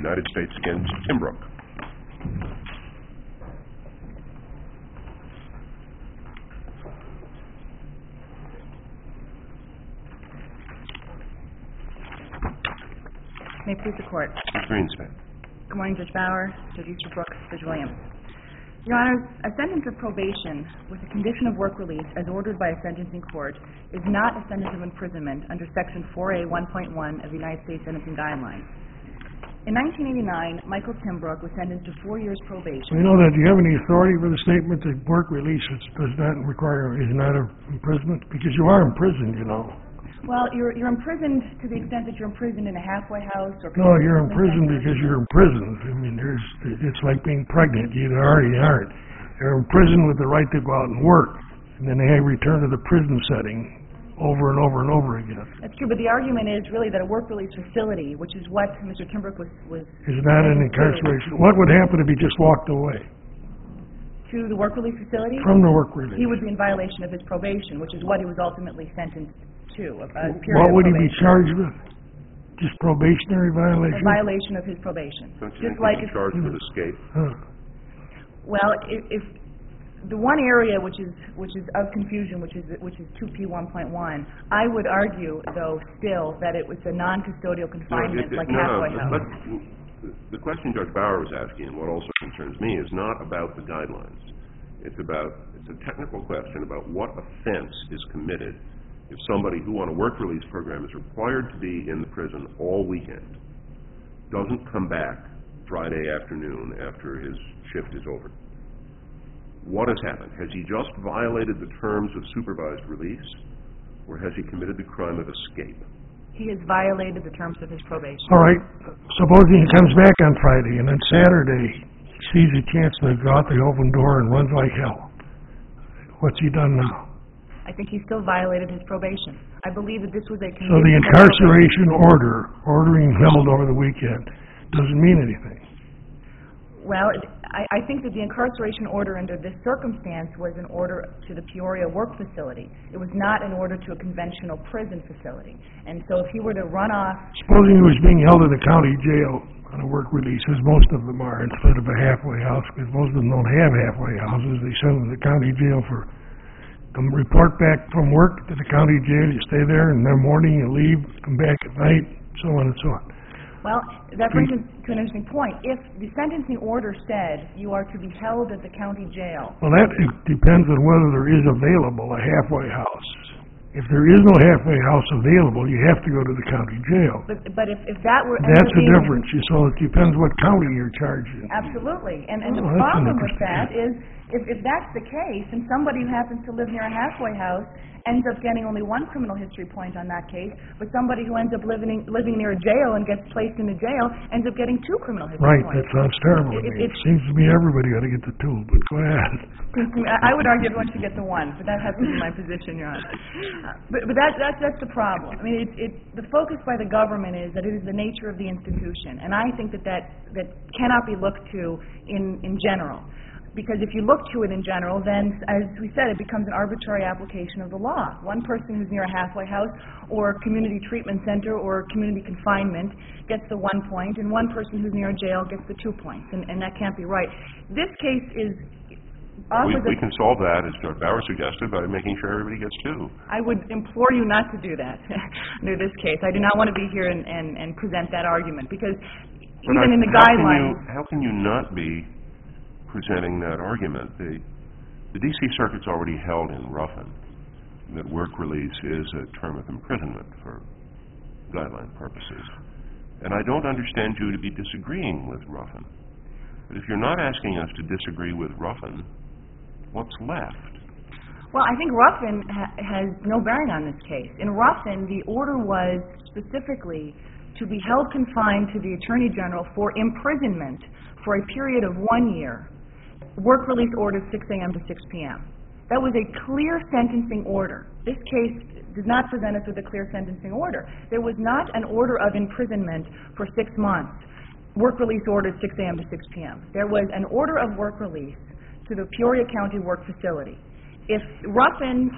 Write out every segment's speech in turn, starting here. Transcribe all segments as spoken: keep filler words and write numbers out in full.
United States against Timbrook. May it please the Court. Miz Greenspan. Good morning, Judge Bauer, Judge Easterbrook, Judge Williams. Your Honors, a sentence of probation with a condition of work release as ordered by a sentencing court is not a sentence of imprisonment under Section four A one point one of the United States Sentencing Guidelines. In nineteen eighty-nine, Michael Timbrook was sentenced to four years probation. You know that, do you have any authority for the statement that work release does not require, is not an imprisonment? Because you are imprisoned, you know. Well, you're you're imprisoned to the extent that you're imprisoned in a halfway house or... No, you're imprisoned because you're imprisoned. I mean, there's, it's like being pregnant. You either are or you aren't. You're imprisoned with the right to go out and work, and then they have return to the prison setting over and over and over again. That's true, but the argument is really that a work release facility, which is what Mister Timbrook was... was is not an incarceration. What would happen if he just walked away? To the work release facility? From the work release. He would be in violation of his probation, which is what he was ultimately sentenced to. A, a period what would of he be charged with? Just probationary violation? A violation of his probation. Don't you Just think like he'd be charged with escape? Huh. Well, if, if the one area which is which is of confusion, which is which is two P one point one, I would argue, though, still that it was a non-custodial confinement, no, it, it, like no, halfway no, house. The question Judge Bauer was asking, and what also concerns me, is not about the guidelines. It's about it's a technical question about what offense is committed if somebody who on a work release program is required to be in the prison all weekend doesn't come back Friday afternoon after his shift is over. What has happened? Has he just violated the terms of supervised release, or has he committed the crime of escape? He has violated the terms of his probation. All right. Supposing he comes back on Friday, and then Saturday he sees a chance to go out the open door and runs like hell. What's he done now? I think he still violated his probation. I believe that this was a... So the incarceration order, ordering held over the weekend, doesn't mean anything. Well, I, I think that the incarceration order under this circumstance was an order to the Peoria work facility. It was not an order to a conventional prison facility. And so if he were to run off... Supposing he was being held in the county jail on a work release, as most of them are, instead of a halfway house, because most of them don't have halfway houses. They send them to the county jail for... Come report back from work to the county jail, you stay there, and in the morning you leave, come back at night, so on and so on. Well, that brings us to an interesting point. If the sentencing order said you are to be held at the county jail... Well, that depends on whether there is available a halfway house. If there is no halfway house available, you have to go to the county jail. But, but if, if that were... That's the difference. So it depends what county you're charged in. Absolutely. And, and oh, the problem with that is, if, if that's the case, and somebody who happens to live near a halfway house ends up getting only one criminal history point on that case, but somebody who ends up living living near a jail and gets placed in a jail ends up getting two criminal history right, points. Right, that sounds terrible. It, it, it seems to me everybody ought to get the two, but go ahead. I would argue everyone should get the one, but that happens to be my position, Your Honor. Uh, but but that, that, that's the problem. I mean, it, it, the focus by the government is that it is the nature of the institution, and I think that that, that cannot be looked to in, in general. Because if you look to it in general, then, as we said, it becomes an arbitrary application of the law. One person who's near a halfway house or community treatment center or community confinement gets the one point, and one person who's near a jail gets the two points, and, and that can't be right. This case is... We, we can solve that, as Judge Bauer suggested, by making sure everybody gets two. I would implore you not to do that under this case. I do not want to be here and, and, and present that argument, because but even I, in the how guidelines... Can you, how can you not be presenting that argument? The, the D C Circuit's already held in Ruffin that work release is a term of imprisonment for guideline purposes. And I don't understand you to be disagreeing with Ruffin. But if you're not asking us to disagree with Ruffin, what's left? Well, I think Ruffin ha has no bearing on this case. In Ruffin, the order was specifically to be held confined to the Attorney General for imprisonment for a period of one year. Work release ordered six A M to six P M That was a clear sentencing order. This case did not present us with a clear sentencing order. There was not an order of imprisonment for six months. Work release ordered six A M to six P M There was an order of work release to the Peoria County Work Facility. If Ruffin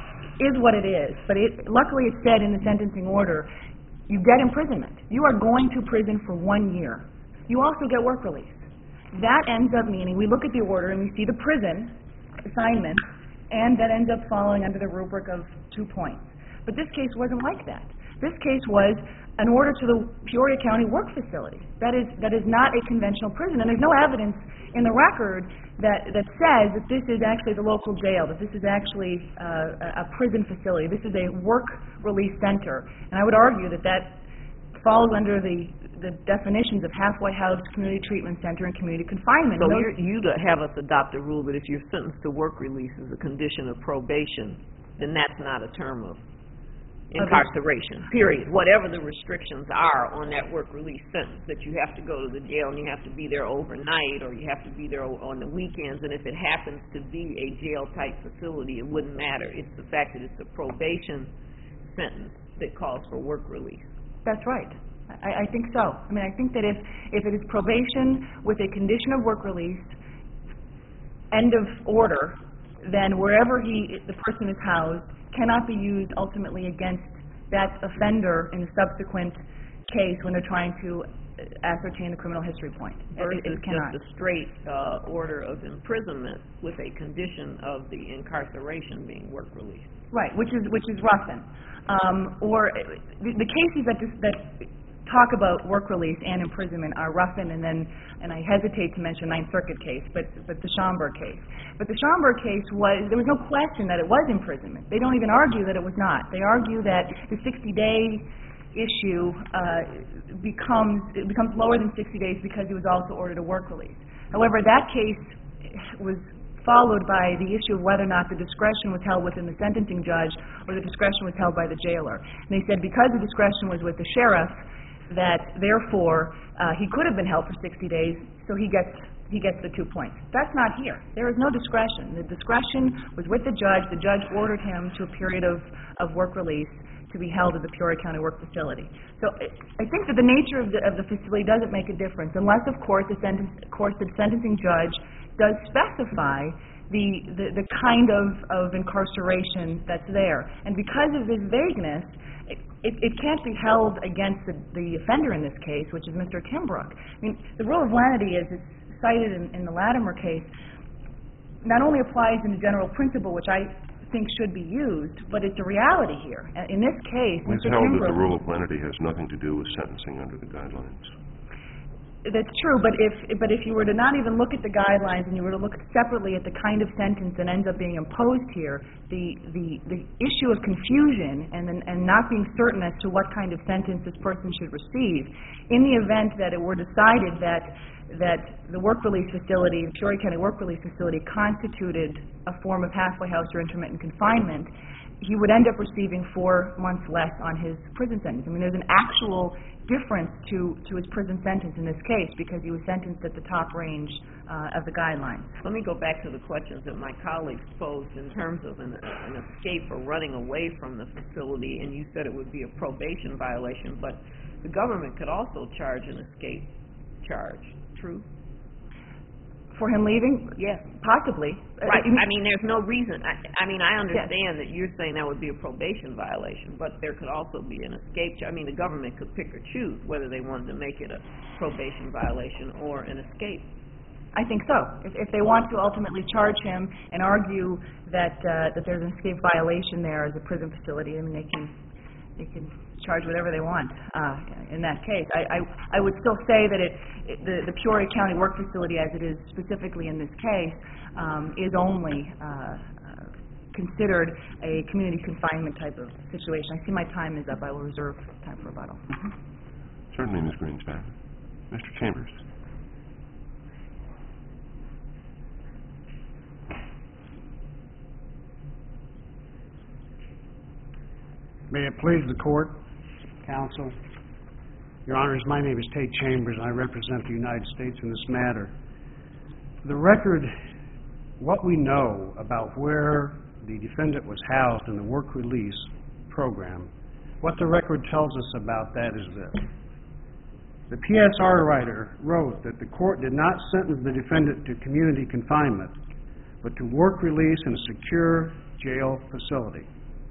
is what it is, but it, luckily it said in the sentencing order, you get imprisonment. You are going to prison for one year. you also get work release. That ends up meaning, we look at the order and we see the prison assignment, and that ends up falling under the rubric of two points. But this case wasn't like that. This case was an order to the Peoria County Work Facility. That is, that is not a conventional prison, and there's no evidence in the record that, that says that this is actually the local jail, that this is actually uh, a prison facility. This is a work release center. And I would argue that that falls under the, the definitions of halfway house, community treatment center, and community confinement. So Those, you're, you to have us adopt a rule that if you're sentenced to work release as a condition of probation, then that's not a term of incarceration, period. Whatever the restrictions are on that work release sentence, that you have to go to the jail and you have to be there overnight, or you have to be there on the weekends, and if it happens to be a jail-type facility, it wouldn't matter. It's the fact that it's a probation sentence that calls for work release. That's right. I, I think so. I mean, I think that if, if it is probation with a condition of work release, end of order, then wherever he, the person is housed cannot be used ultimately against that offender in the subsequent case when they're trying to ascertain the criminal history point. Versus it, it cannot. just a straight uh, order of imprisonment with a condition of the incarceration being work release. Right, which is which is Ruffin. Um, or the, the cases that dis, that talk about work release and imprisonment are Ruffin, and then, and I hesitate to mention Ninth Circuit case, but but the Schomburg case. But the Schomburg case was, there was no question that it was imprisonment. They don't even argue that it was not. They argue that the sixty-day issue uh, becomes it becomes lower than sixty days because he was also ordered a work release. However, that case was followed by the issue of whether or not the discretion was held within the sentencing judge or the discretion was held by the jailer. And they said because the discretion was with the sheriff, that therefore uh, he could have been held for sixty days, so he gets he gets the two points. That's not here. There is no discretion. The discretion was with the judge. The judge ordered him to a period of, of work release to be held at the Peoria County Work Facility. So I think that the nature of the, of the facility doesn't make a difference, unless, of course, the, sentence, of course, the sentencing judge does specify the, the, the kind of, of incarceration that's there. And because of this vagueness, it, it, it can't be held against the, the offender in this case, which is Mister Timbrook. I mean, the rule of lenity, as it's cited in, in the Latimer case, not only applies in the general principle, which I think should be used, but it's a reality here. In this case, It's Mister held Timbrook... that the rule of lenity has nothing to do with sentencing under the guidelines. That's true, but if but if you were to not even look at the guidelines and you were to look separately at the kind of sentence that ends up being imposed here, the the, the issue of confusion and and not being certain as to what kind of sentence this person should receive, in the event that it were decided that that the work release facility, the Peoria County Work Release Facility, constituted a form of halfway house or intermittent confinement, he would end up receiving four months less on his prison sentence. I mean, there's an actual difference to, to his prison sentence in this case because he was sentenced at the top range uh, of the guidelines. Let me go back to the questions that my colleagues posed in terms of an, an escape or running away from the facility, and you said it would be a probation violation, but the government could also charge an escape charge. True? For him leaving? Yes. Possibly. Right. I mean, I mean, there's no reason. I, I mean, I understand yes. that you're saying that would be a probation violation, but there could also be an escape. I mean, the government could pick or choose whether they wanted to make it a probation violation or an escape. I think so. If, if they want to ultimately charge him and argue that uh, that there's an escape violation there as a prison facility, I mean, they can they can charge whatever they want uh, in that case. I, I, I would still say that it, it the, the Peoria County Work Facility, as it is specifically in this case, um, is only uh, uh, considered a community confinement type of situation. I see my time is up. I will reserve time for rebuttal. Mm-hmm. Certainly, Miz Greenspan. Mister Chambers. May it please the Court, Counsel. Your Honors, my name is Tate Chambers, and I represent the United States in this matter. For the record, what we know about where the defendant was housed in the work release program, what the record tells us about that is this. The P S R writer wrote that the court did not sentence the defendant to community confinement, but to work release in a secure jail facility.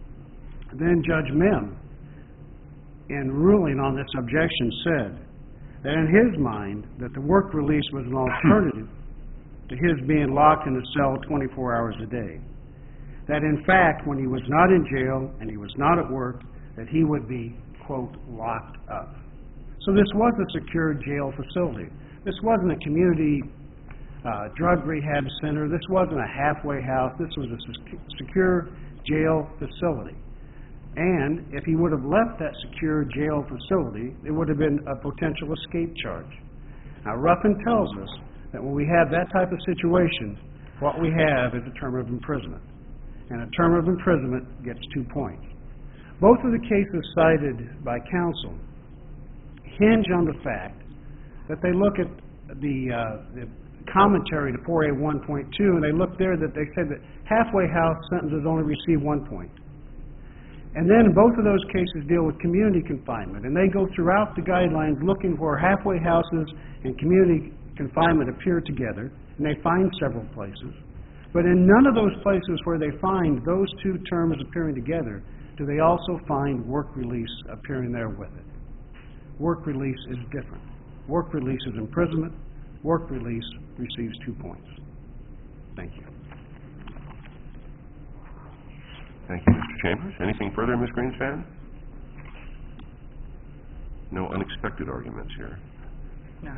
Then Judge Mim, in ruling on this objection, said, that in his mind, that the work release was an alternative to his being locked in a cell twenty-four hours a day. That in fact, when he was not in jail and he was not at work, that he would be, quote, locked up. So this was a secure jail facility. This wasn't a community uh, drug rehab center. This wasn't a halfway house. This was a sec- secure jail facility. And if he would have left that secure jail facility, it would have been a potential escape charge. Now, Ruffin tells us that when we have that type of situation, what we have is a term of imprisonment. And a term of imprisonment gets two points. Both of the cases cited by counsel hinge on the fact that they look at the, uh, the commentary to four A one point two, and they look there that they said that halfway house sentences only receive one point. And then both of those cases deal with community confinement, and they go throughout the guidelines looking for halfway houses and community confinement appear together, and they find several places. But in none of those places where they find those two terms appearing together do they also find work release appearing there with it. Work release is different. Work release is imprisonment. Work release receives two points. Thank you. Thank you, Mister Chambers. Anything further, Miz Greenspan? No unexpected arguments here. No.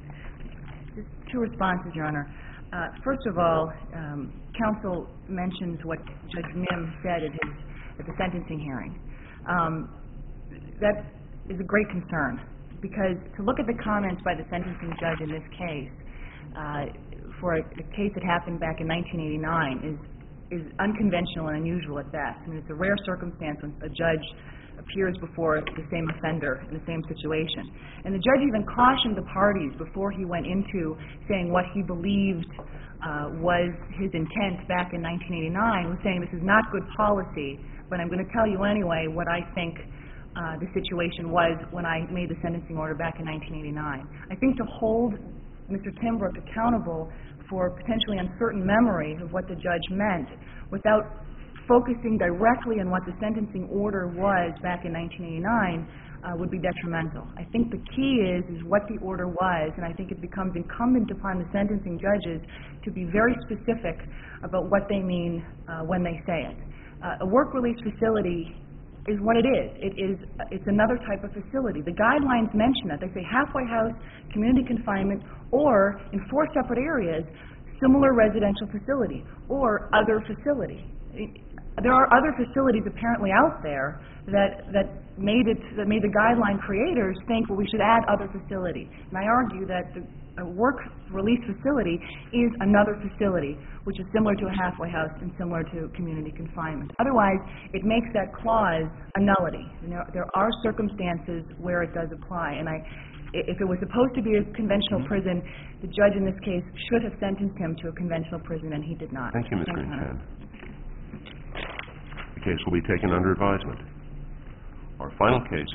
Just two responses, Your Honor. Uh, first of all, um, counsel mentions what Judge Mim said at, his, at the sentencing hearing. Um, that is a great concern, because to look at the comments by the sentencing judge in this case uh, for a, a case that happened back in nineteen eighty-nine is is unconventional and unusual at best. I mean, it's a rare circumstance when a judge appears before the same offender in the same situation. And the judge even cautioned the parties before he went into saying what he believed uh, was his intent back in nineteen eighty-nine, was saying this is not good policy, but I'm going to tell you anyway what I think Uh, the situation was when I made the sentencing order back in nineteen eighty-nine. I think to hold Mister Timbrook accountable for potentially uncertain memory of what the judge meant without focusing directly on what the sentencing order was back in nineteen eighty-nine uh, would be detrimental. I think the key is, is what the order was, and I think it becomes incumbent upon the sentencing judges to be very specific about what they mean uh, when they say it. Uh, a work release facility is what it is. It is, it's another type of facility. The guidelines mention that. They say halfway house, community confinement, or in four separate areas, similar residential facility, or other facility. There are other facilities apparently out there that, that made it, that made the guideline creators think, well, we should add other facility. And I argue that the a work release facility is another facility, which is similar to a halfway house and similar to community confinement. Otherwise, it makes that clause a nullity. You know, there are circumstances where it does apply, and I, if it was supposed to be a conventional prison, the judge in this case should have sentenced him to a conventional prison, and he did not. Thank you, Miz Greenspan. The case will be taken under advisement. Our final case